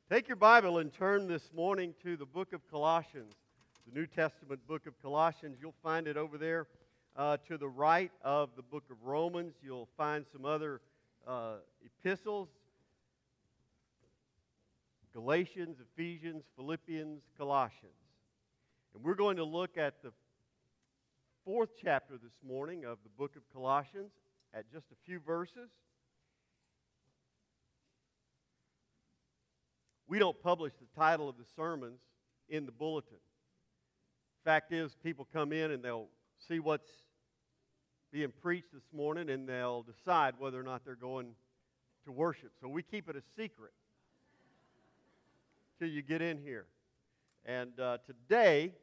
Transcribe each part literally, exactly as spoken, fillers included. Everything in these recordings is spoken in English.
Take your Bible and turn this morning to the book of Colossians, the New Testament book of Colossians. You'll find it over there uh, to the right of the book of Romans. You'll find some other uh, epistles, Galatians, Ephesians, Philippians, Colossians. And we're going to look at the fourth chapter this morning of the book of Colossians at just a few verses. We don't publish the title of the sermons in the bulletin. Fact is, people come in and they'll see what's being preached this morning and they'll decide whether or not they're going to worship. So we keep it a secret till you get in here. And uh, today,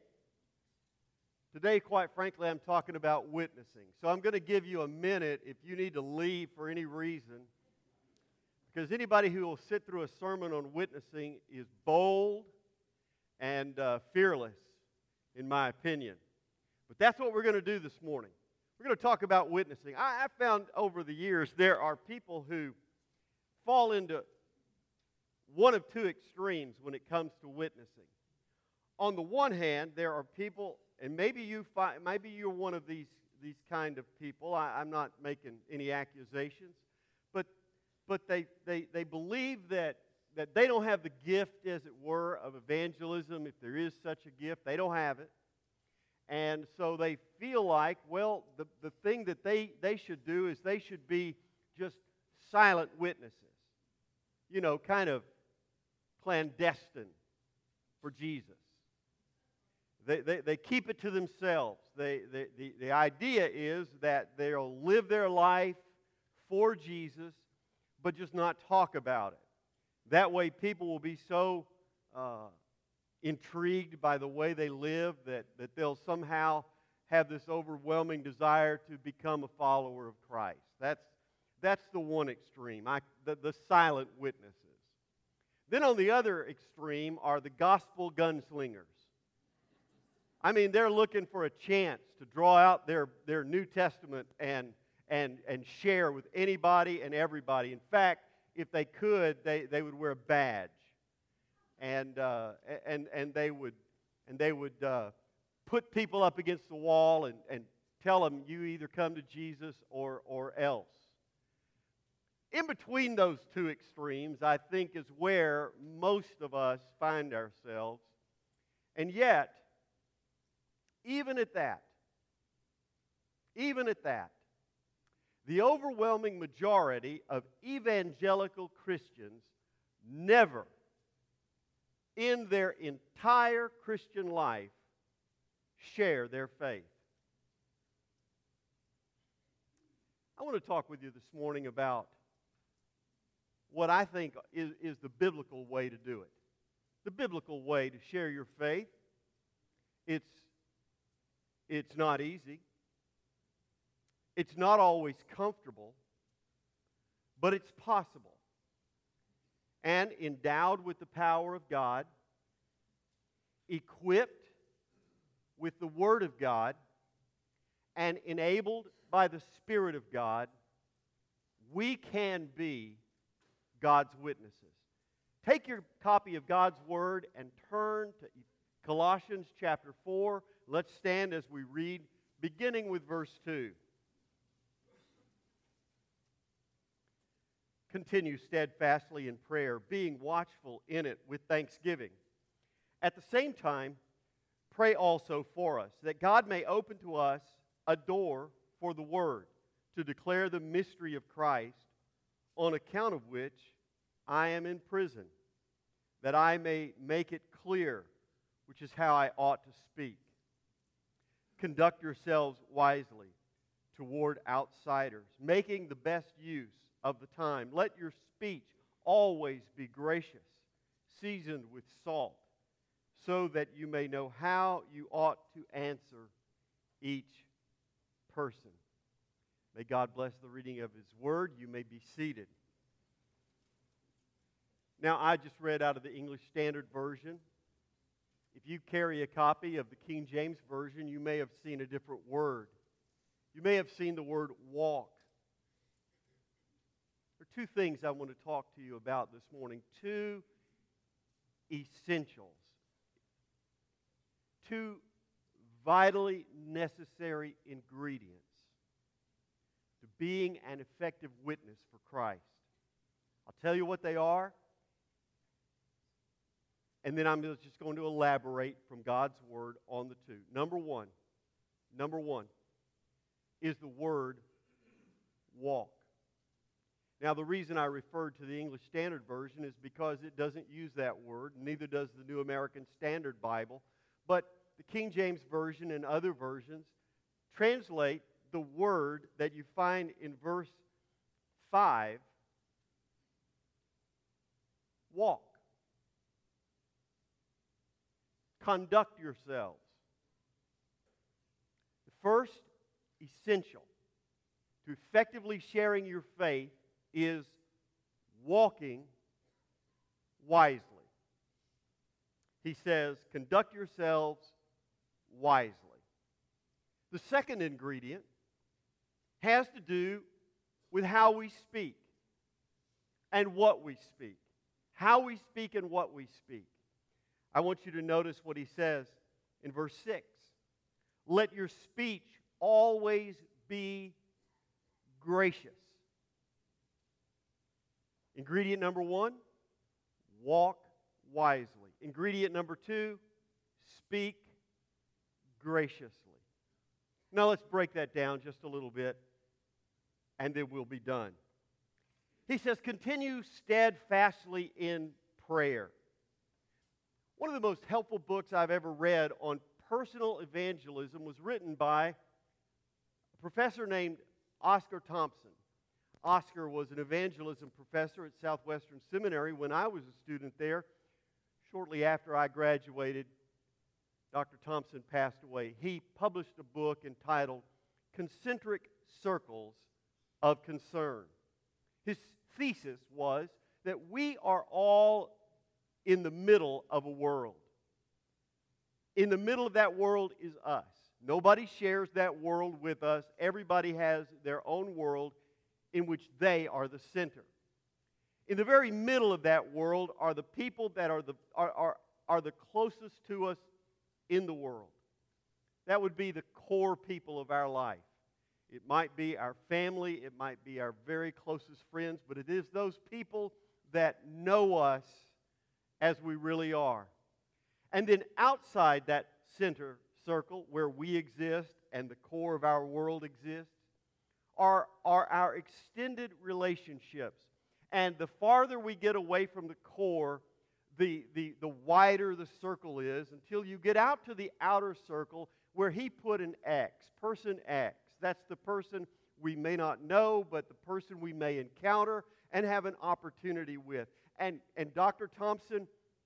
today, quite frankly, I'm talking about witnessing. So I'm going to give you a minute if you need to leave for any reason. Because anybody who will sit through a sermon on witnessing is bold and uh, fearless, in my opinion. But that's what we're going to do this morning. We're going to talk about witnessing. I, I found over the years there are people who fall into one of two extremes when it comes to witnessing. On the one hand, there are people, and maybe you find, maybe you're one of these these kind of people. I, I'm not making any accusations, but. But they, they, they believe that, that they don't have the gift, as it were, of evangelism. If there is such a gift, they don't have it. And so they feel like, well, the, the thing that they, they should do is they should be just silent witnesses. You know, kind of clandestine for Jesus. They, they, they keep it to themselves. They, they, the, the idea is that they'll live their life for Jesus, but just not talk about it. That way people will be so uh, intrigued by the way they live that, that they'll somehow have this overwhelming desire to become a follower of Christ. That's, that's the one extreme, I, the, the silent witnesses. Then on the other extreme are the gospel gunslingers. I mean, they're looking for a chance to draw out their, their New Testament and And, and share with anybody and everybody. In fact, if they could, they, they would wear a badge, and uh, and and they would and they would uh, put people up against the wall and, and tell them, you either come to Jesus or or else. In between those two extremes, I think, is where most of us find ourselves, and yet, even at that, even at that. The overwhelming majority of evangelical Christians never, in their entire Christian life, share their faith. I want to talk with you this morning about what I think is, is the biblical way to do it. The biblical way to share your faith. It's, it's not easy. It's not always comfortable, but it's possible. And endowed with the power of God, equipped with the Word of God, and enabled by the Spirit of God, we can be God's witnesses. Take your copy of God's Word and turn to Colossians chapter four. Let's stand as we read, beginning with verse two. Continue steadfastly in prayer, being watchful in it with thanksgiving. At the same time, pray also for us, that God may open to us a door for the Word, to declare the mystery of Christ, on account of which I am in prison, that I may make it clear, which is how I ought to speak. Conduct yourselves wisely toward outsiders, making the best use of the time. Let your speech always be gracious, seasoned with salt, so that you may know how you ought to answer each person. May God bless the reading of His Word. You may be seated. Now, I just read out of the English Standard Version. If you carry a copy of the King James Version, you may have seen a different word. You may have seen the word walk. There are two things I want to talk to you about this morning. Two essentials. Two vitally necessary ingredients to being an effective witness for Christ. I'll tell you what they are, and then I'm just going to elaborate from God's Word on the two. Number one, number one is the word walk. Now, the reason I referred to the English Standard Version is because it doesn't use that word, neither does the New American Standard Bible, but the King James Version and other versions translate the word that you find in verse five, walk. Conduct yourselves. The first essential to effectively sharing your faith is walking wisely. He says, conduct yourselves wisely. The second ingredient has to do with how we speak and what we speak. How we speak and what we speak. I want you to notice what he says in verse six. Let your speech always be gracious. Ingredient number one, walk wisely. Ingredient number two, speak graciously. Now let's break that down just a little bit, and then we'll be done. He says, continue steadfastly in prayer. One of the most helpful books I've ever read on personal evangelism was written by a professor named Oscar Thompson. Oscar was an evangelism professor at Southwestern Seminary when I was a student there. Shortly after I graduated, Doctor Thompson passed away. He published a book entitled Concentric Circles of Concern. His thesis was that we are all in the middle of a world. In the middle of that world is us. Nobody shares that world with us. Everybody has their own world in which they are the center. In the very middle of that world are the people that are the, are, are, are the closest to us in the world. That would be the core people of our life. It might be our family, it might be our very closest friends, but it is those people that know us as we really are. And then outside that center circle where we exist and the core of our world exists are, are our extended relationships. And the farther we get away from the core, the, the, the wider the circle is until you get out to the outer circle where he put an X, person X. That's the person we may not know, but the person we may encounter and have an opportunity with. And, and Doctor Thompson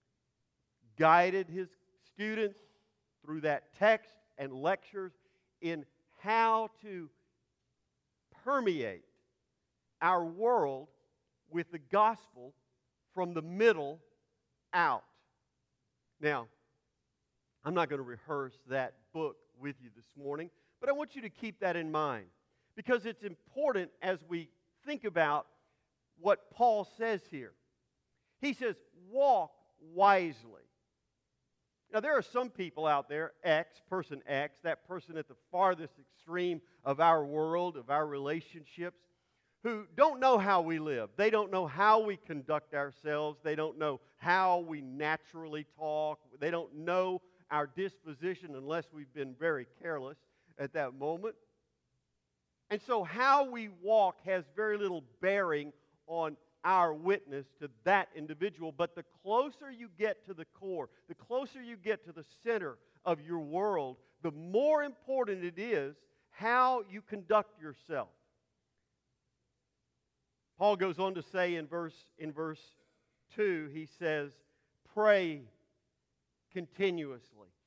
guided his students through that text and lectures in how to permeate our world with the gospel from the middle out. Now, I'm not going to rehearse that book with you this morning, but I want you to keep that in mind because it's important as we think about what Paul says here. He says, walk wisely. Now, there are some people out there, X, person X, that person at the farthest extreme of our world, of our relationships, who don't know how we live. They don't know how we conduct ourselves. They don't know how we naturally talk. They don't know our disposition unless we've been very careless at that moment. And so how we walk has very little bearing on our witness to that individual. But the closer you get to the core, the closer you get to the center of your world, the more important it is how you conduct yourself. Paul goes on to say in verse, in verse two, he says, pray continuously.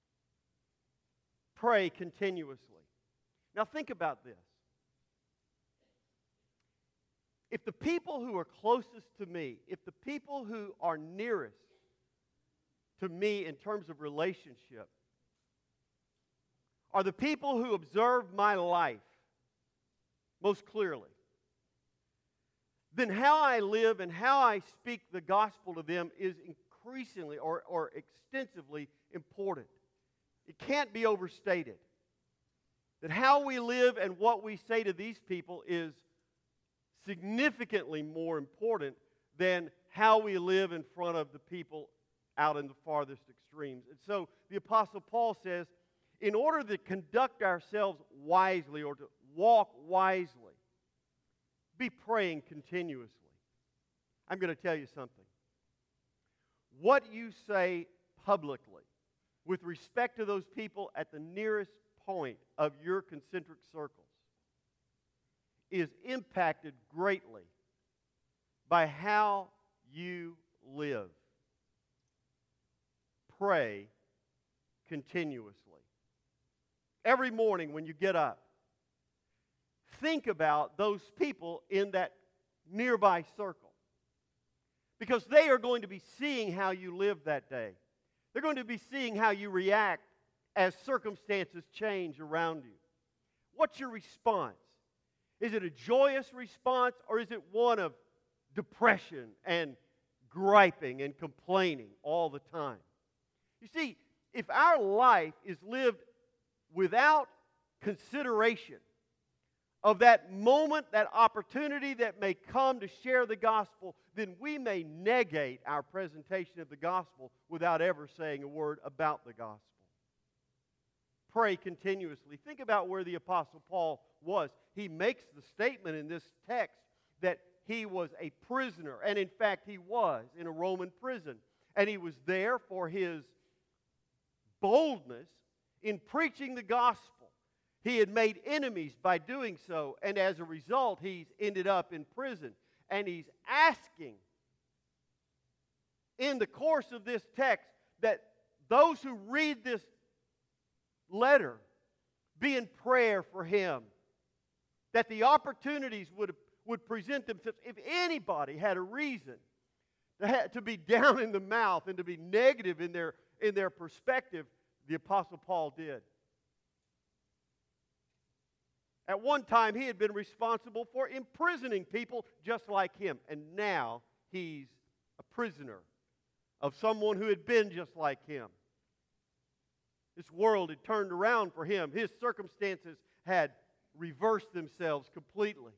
Pray continuously. Now think about this. If the people who are closest to me, if the people who are nearest to me in terms of relationship are the people who observe my life most clearly, then how I live and how I speak the gospel to them is increasingly or, or extensively important. It can't be overstated that how we live and what we say to these people is significantly more important than how we live in front of the people out in the farthest extremes. And so the Apostle Paul says, in order to conduct ourselves wisely or to walk wisely, be praying continuously. I'm going to tell you something. What you say publicly with respect to those people at the nearest point of your concentric circles is impacted greatly by how you live. Pray continuously. Every morning when you get up, think about those people in that nearby circle. Because they are going to be seeing how you live that day. They're going to be seeing how you react as circumstances change around you. What's your response? Is it a joyous response, or is it one of depression and griping and complaining all the time? You see, if our life is lived without consideration of that moment, that opportunity that may come to share the gospel, then we may negate our presentation of the gospel without ever saying a word about the gospel. Pray continuously. Think about where the Apostle Paul was. He makes the statement in this text that he was a prisoner, and in fact he was in a Roman prison. And he was there for his boldness in preaching the gospel. He had made enemies by doing so, and as a result, he's ended up in prison. And he's asking in the course of this text that those who read this letter be in prayer for him, that the opportunities would, would present themselves. If anybody had a reason to, have, to be down in the mouth and to be negative in their, in their perspective, the Apostle Paul did. At one time, he had been responsible for imprisoning people just like him. And now, he's a prisoner of someone who had been just like him. This world had turned around for him. His circumstances had reversed themselves completely.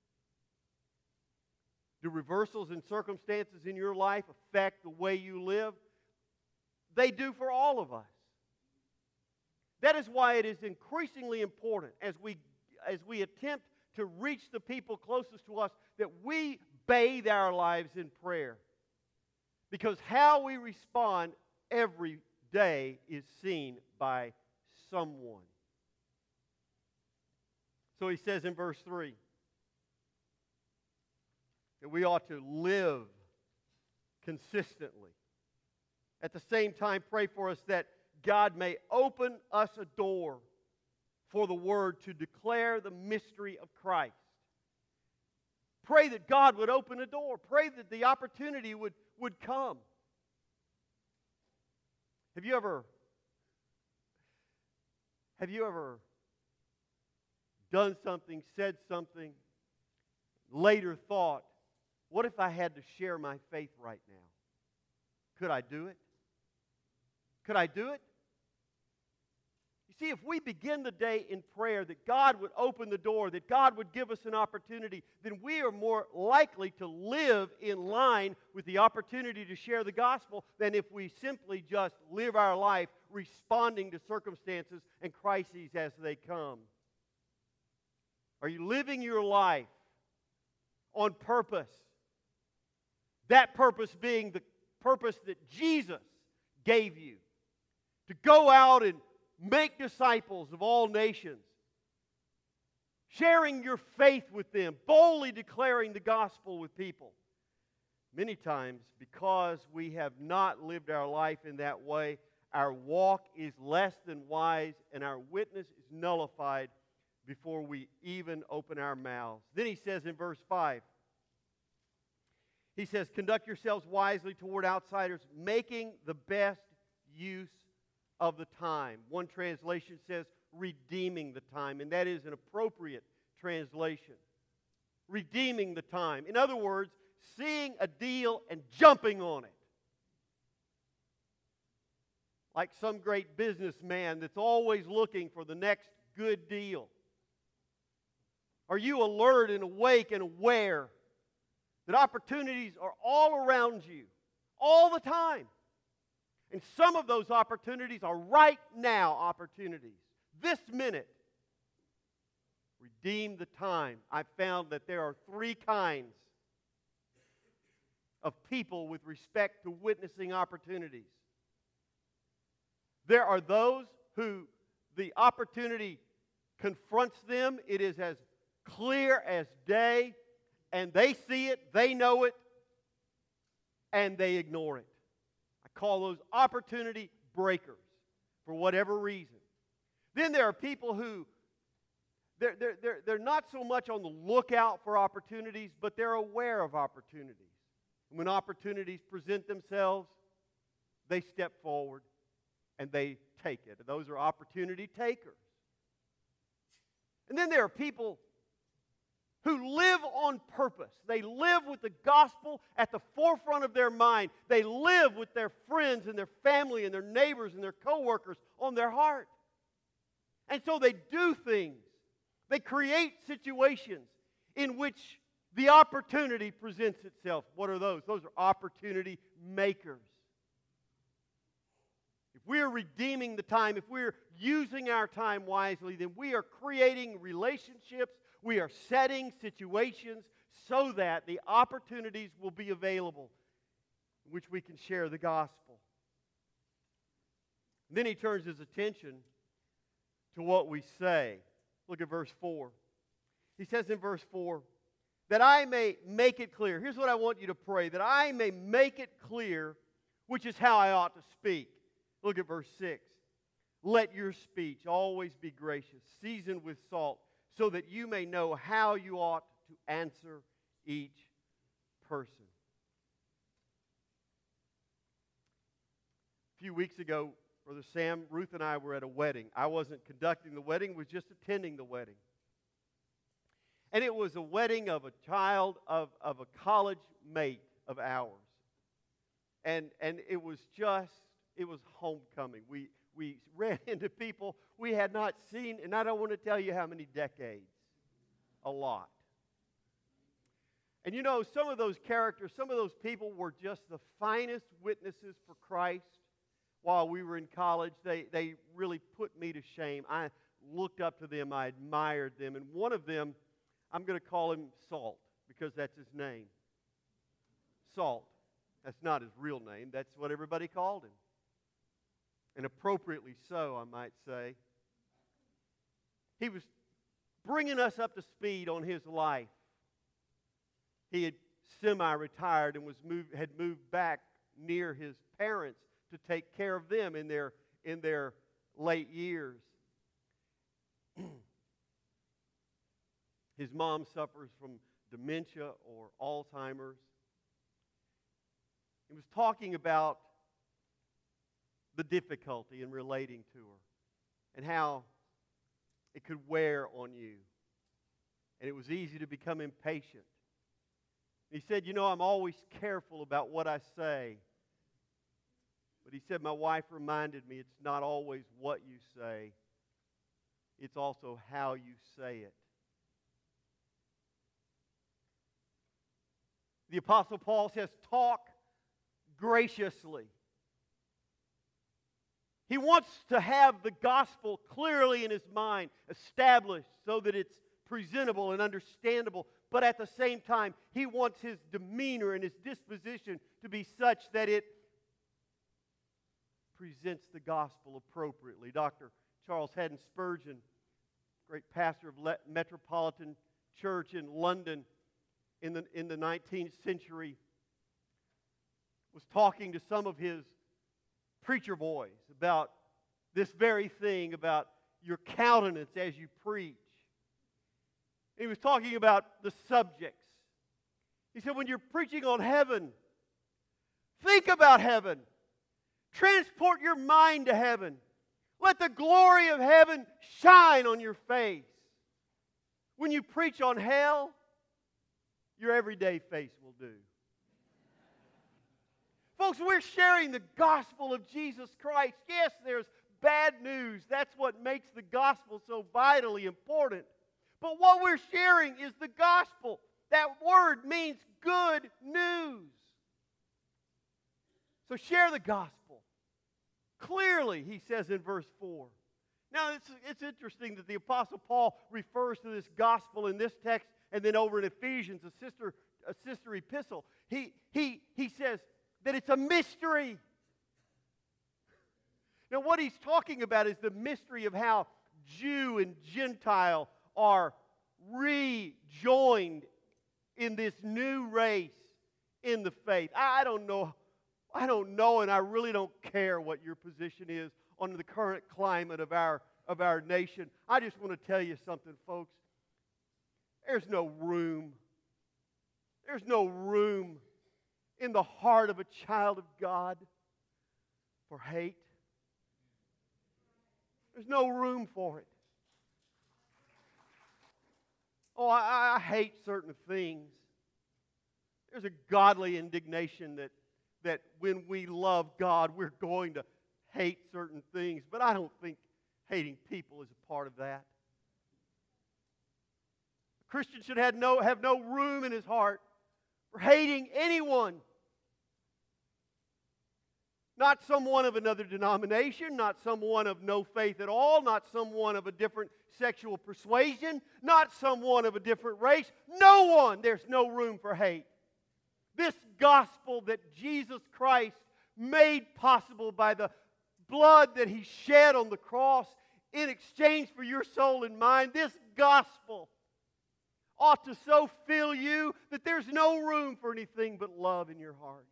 Do reversals in circumstances in your life affect the way you live? They do for all of us. That is why it is increasingly important as we as we attempt to reach the people closest to us, that we bathe our lives in prayer. Because how we respond every day is seen by someone. So he says in verse three that we ought to live consistently. At the same time, pray for us that God may open us a door for the Word to declare the mystery of Christ. Pray that God would open a door. Pray that the opportunity would, would come. Have you ever have you ever done something, said something, later thought, what if I had to share my faith right now? Could I do it? Could I do it? You see, if we begin the day in prayer that God would open the door, that God would give us an opportunity, then we are more likely to live in line with the opportunity to share the gospel than if we simply just live our life responding to circumstances and crises as they come. Are you living your life on purpose? That purpose being the purpose that Jesus gave you, to go out and make disciples of all nations, sharing your faith with them, boldly declaring the gospel with people. Many times, because we have not lived our life in that way, our walk is less than wise and our witness is nullified before we even open our mouths. Then he says in verse five, he says, conduct yourselves wisely toward outsiders, making the best use of the time. One translation says redeeming the time, and that is an appropriate translation. Redeeming the time. In other words, seeing a deal and jumping on it. like some great businessman that's always looking for the next good deal? Are you alert and awake and aware that opportunities are all around you, all the time? And some of those opportunities are right now opportunities. This minute. Redeem the time. I found that there are three kinds of people with respect to witnessing opportunities. There are those who the opportunity confronts them. It is as clear as day, and they see it, they know it, and they ignore it. I call those opportunity breakers for whatever reason. Then there are people who They're, they're, they're, they're not so much on the lookout for opportunities, but they're aware of opportunities. And when opportunities present themselves, they step forward and they take it. And those are opportunity takers. And then there are people who live on purpose. They live with the gospel at the forefront of their mind. They live with their friends and their family and their neighbors and their coworkers on their heart. And so they do things. They create situations in which the opportunity presents itself. What are those? Those are opportunity makers. If we are redeeming the time, if we're using our time wisely, then we are creating relationships, we are setting situations so that the opportunities will be available in which we can share the gospel. And then he turns his attention to what we say. Look at verse four. He says in verse four, that I may make it clear. Here's what I want you to pray. That I may make it clear, which is how I ought to speak. Look at verse six. Let your speech always be gracious, seasoned with salt, so that you may know how you ought to answer each person. A few weeks ago, Brother Sam, Ruth and I were at a wedding. I wasn't conducting the wedding, was just attending the wedding. And it was a wedding of a child of, of a college mate of ours. And, and it was just, it was homecoming. We, we ran into people we had not seen, and I don't want to tell you how many decades. A lot. And you know, some of those characters, some of those people were just the finest witnesses for Christ. While we were in college, they, they really put me to shame. I looked up to them. I admired them. And one of them, I'm going to call him Salt because that's his name. Salt. That's not his real name. That's what everybody called him. And appropriately so, I might say. He was bringing us up to speed on his life. He had semi-retired and was moved, had moved back near his parents to take care of them in their, in their late years. His mom suffers from dementia or Alzheimer's. He was talking about the difficulty in relating to her and how it could wear on you. And it was easy to become impatient. He said, you know, I'm always careful about what I say. But he said, my wife reminded me it's not always what you say. It's also how you say it. The Apostle Paul says, talk graciously. He wants to have the gospel clearly in his mind, established so that it's presentable and understandable. But at the same time, he wants his demeanor and his disposition to be such that it presents the gospel appropriately. Doctor Charles Haddon Spurgeon, great pastor of Le- Metropolitan Church in London in the, in the nineteenth century, was talking to some of his preacher boys about this very thing, about your countenance as you preach. He was talking about the subjects. He said, when you're preaching on heaven, think about heaven. Transport your mind to heaven. Let the glory of heaven shine on your face. When you preach on hell, your everyday face will do. Folks, we're sharing the gospel of Jesus Christ. Yes, there's bad news. That's what makes the gospel so vitally important. But what we're sharing is the gospel. That word means good news. So share the gospel. Clearly, he says in verse four. Now, it's, it's interesting that the Apostle Paul refers to this gospel in this text and then over in Ephesians, a sister, a sister epistle. He, he, he says that it's a mystery. Now, what he's talking about is the mystery of how Jew and Gentile are rejoined in this new race in the faith. I don't know, I don't know, and I really don't care what your position is on the current climate of our of our nation. I just want to tell you something, folks. There's no room. There's no room in the heart of a child of God for hate. There's no room for it. Oh, I, I hate certain things. There's a godly indignation that, that when we love God, we're going to hate certain things. But I don't think hating people is a part of that. A Christian should have no, have no room in his heart for hating anyone. Not someone of another denomination, not someone of no faith at all, not someone of a different sexual persuasion, not someone of a different race. No one. There's no room for hate. This gospel that Jesus Christ made possible by the blood that He shed on the cross in exchange for your soul and mine, this gospel ought to so fill you that there's no room for anything but love in your heart.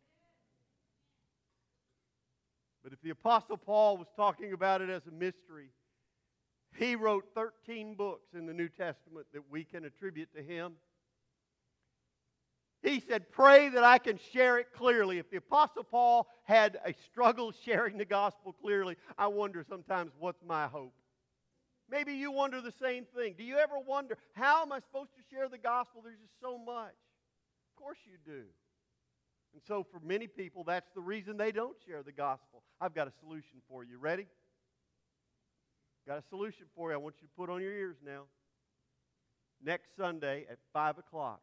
But if the Apostle Paul was talking about it as a mystery, he wrote thirteen books in the New Testament that we can attribute to him. He said, pray that I can share it clearly. If the Apostle Paul had a struggle sharing the gospel clearly, I wonder sometimes, what's my hope? Maybe you wonder the same thing. Do you ever wonder, how am I supposed to share the gospel? There's just so much. Of course you do. And so for many people, that's the reason they don't share the gospel. I've got a solution for you. Ready? Got a solution for you. I want you to put on your ears now. Next Sunday at five o'clock,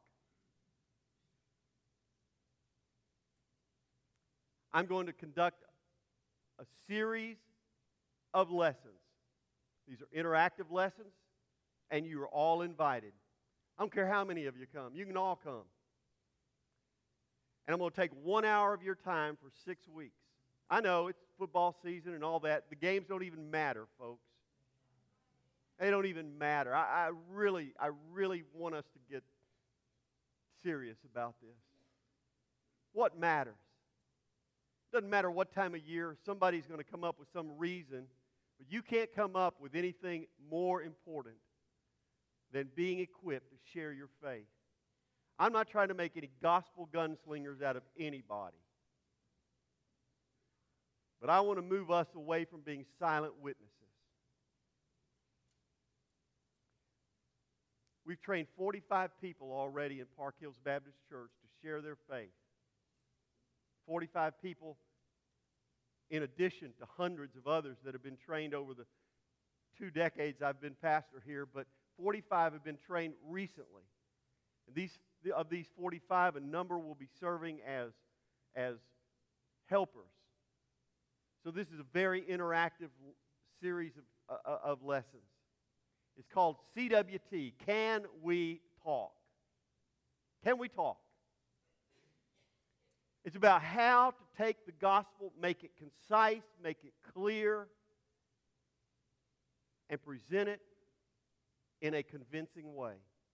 I'm going to conduct a series of lessons. These are interactive lessons, and you are all invited. I don't care how many of you come. You can all come. And I'm going to take one hour of your time for six weeks. I know it's football season and all that. The games don't even matter, folks. They don't even matter. I, I really, I really want us to get serious about this. What matters? Doesn't matter what time of year. Somebody's going to come up with some reason, but you can't come up with anything more important than being equipped to share your faith. I'm not trying to make any gospel gunslingers out of anybody. But I want to move us away from being silent witnesses. We've trained forty-five people already in Park Hills Baptist Church to share their faith. forty-five people in addition to hundreds of others that have been trained over the two decades I've been pastor here, but forty-five have been trained recently. And these of these forty-five, a number will be serving as, as helpers. So this is a very interactive series of, uh, of lessons. It's called C W T, Can We Talk? Can we talk? It's about how to take the gospel, make it concise, make it clear, and present it in a convincing way.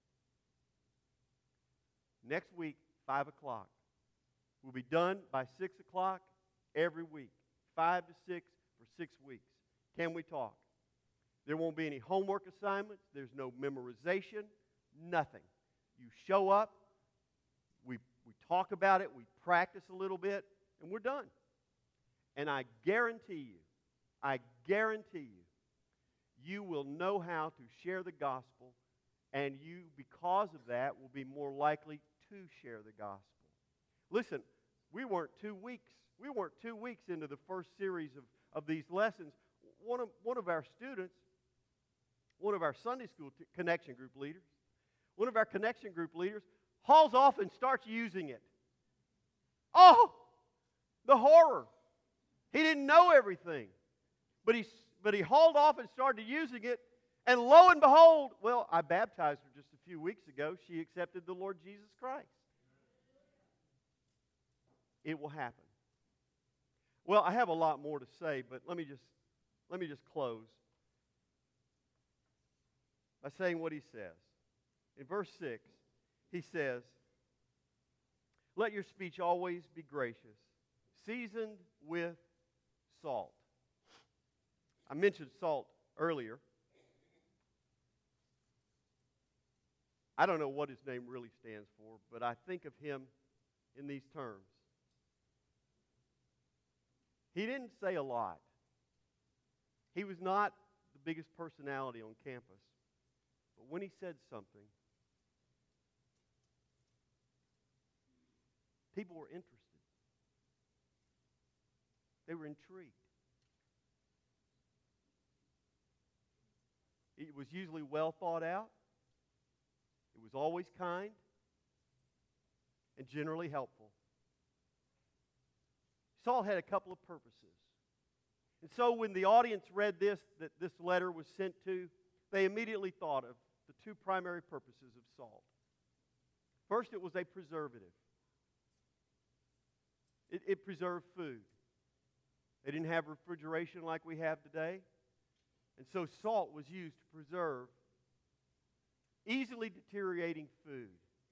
Next week, five o'clock. We'll be done by six o'clock every week. five to six for six weeks. Can we talk? There won't be any homework assignments. There's no memorization. Nothing. You show up. We, we talk about it. We practice a little bit. And we're done. And I guarantee you, I guarantee you, you will know how to share the gospel, and you, because of that, will be more likely to share the gospel. Listen, we weren't two weeks. We weren't two weeks into the first series of, of these lessons. One of, one of our students, one of our Sunday school t- connection group leaders, one of our connection group leaders hauls off and starts using it. Oh, the horror. He didn't know everything. But he, but he hauled off and started using it. And lo and behold, well, I baptized her just a few weeks ago. She accepted the Lord Jesus Christ. It will happen. Well, I have a lot more to say, but let me just let me just close by saying what he says. In verse six, he says, "Let your speech always be gracious, seasoned with salt." I mentioned salt earlier. I don't know what his name really stands for, but I think of him in these terms. He didn't say a lot. He was not the biggest personality on campus. But when he said something, people were interested. They were intrigued. It was usually well thought out. It was always kind and generally helpful. Saul had a couple of purposes. And so when the audience read this, that this letter was sent to, they immediately thought of the two primary purposes of salt. First, it was a preservative. It, it preserved food. They didn't have refrigeration like we have today. And so salt was used to preserve easily deteriorating food.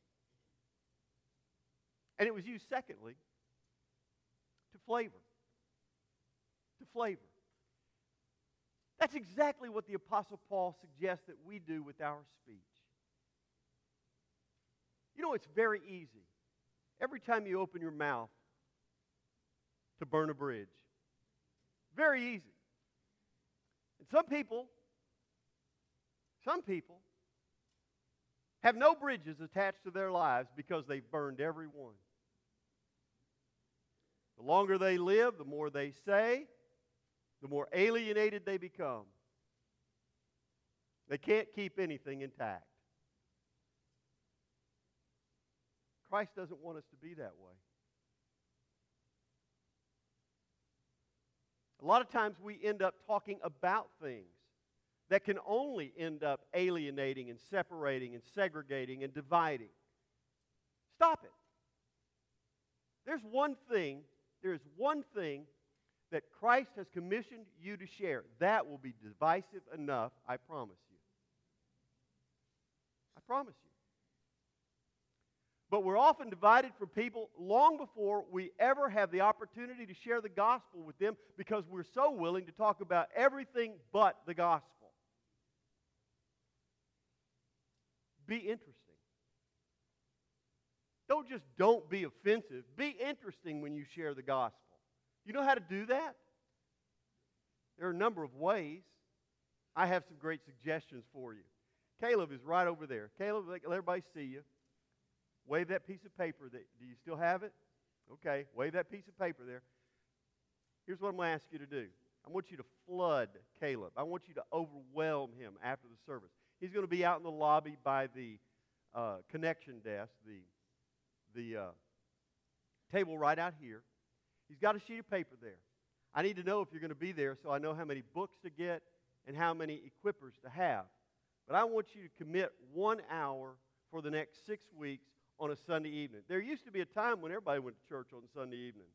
And it was used, secondly, to flavor. To flavor. That's exactly what the Apostle Paul suggests that we do with our speech. You know, it's very easy. Every time you open your mouth to burn a bridge. Very easy. And some people, some people have no bridges attached to their lives because they've burned every one. The longer they live, the more they say, the more alienated they become. They can't keep anything intact. Christ doesn't want us to be that way. A lot of times we end up talking about things that can only end up alienating and separating and segregating and dividing. Stop it. There's one thing, there is one thing that Christ has commissioned you to share. That will be divisive enough, I promise you. I promise you. But we're often divided from people long before we ever have the opportunity to share the gospel with them because we're so willing to talk about everything but the gospel. Be interesting. Don't just don't be offensive. Be interesting when you share the gospel. You know how to do that? There are a number of ways. I have some great suggestions for you. Caleb is right over there. Caleb, let everybody see you. Wave that piece of paper. That, do you still have it? Okay, wave that piece of paper there. Here's what I'm going to ask you to do. I want you to flood Caleb. I want you to overwhelm him after the service. He's going to be out in the lobby by the uh, connection desk, the, the uh, table right out here. He's got a sheet of paper there. I need to know if you're going to be there so I know how many books to get and how many equippers to have. But I want you to commit one hour for the next six weeks on a Sunday evening. There used to be a time when everybody went to church on Sunday evening.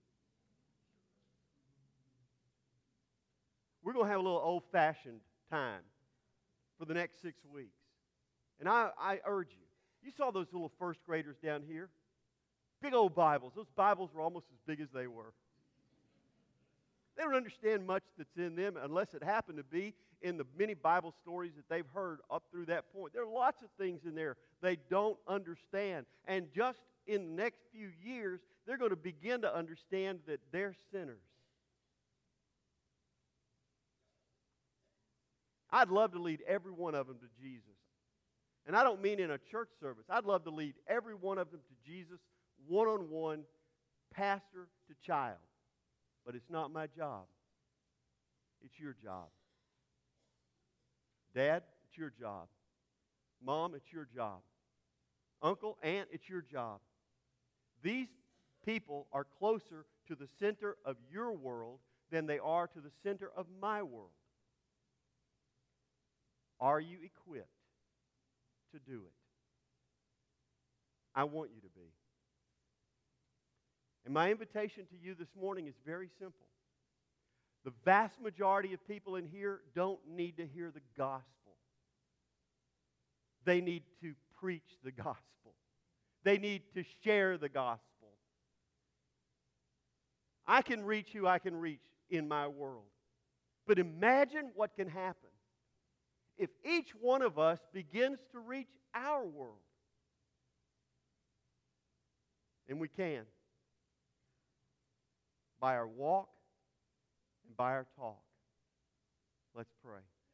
We're going to have a little old-fashioned time for the next six weeks. And I, I urge you. You saw those little first graders down here? Big old Bibles. Those Bibles were almost as big as they were. They don't understand much that's in them unless it happened to be in the many Bible stories that they've heard up through that point. There are lots of things in there they don't understand. And just in the next few years, they're going to begin to understand that they're sinners. I'd love to lead every one of them to Jesus. And I don't mean in a church service. I'd love to lead every one of them to Jesus one-on-one pastor to child. But it's not my job. It's your job. Dad, it's your job. Mom, it's your job. Uncle, aunt, it's your job. These people are closer to the center of your world than they are to the center of my world. Are you equipped to do it? I want you to be. And my invitation to you this morning is very simple. The vast majority of people in here don't need to hear the gospel. They need to preach the gospel. They need to share the gospel. I can reach who I can reach in my world. But imagine what can happen if each one of us begins to reach our world. And we can. By our walk and by our talk. Let's pray.